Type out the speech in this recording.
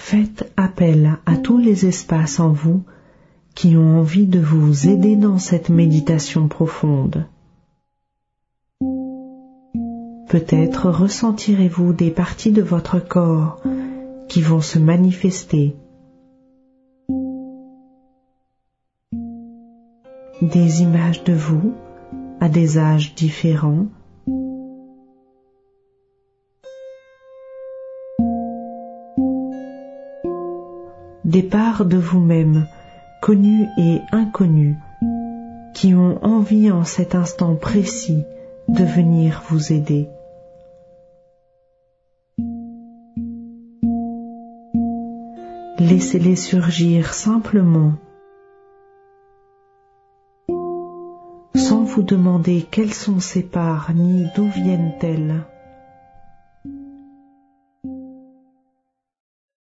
Faites appel à tous les espaces en vous qui ont envie de vous aider dans cette méditation profonde. Peut-être ressentirez-vous des parties de votre corps qui vont se manifester, des images de vous à des âges différents, des parts de vous-même, connues et inconnues, qui ont envie en cet instant précis de venir vous aider. Laissez-les surgir simplement, sans vous demander quelles sont ces parts ni d'où viennent-elles.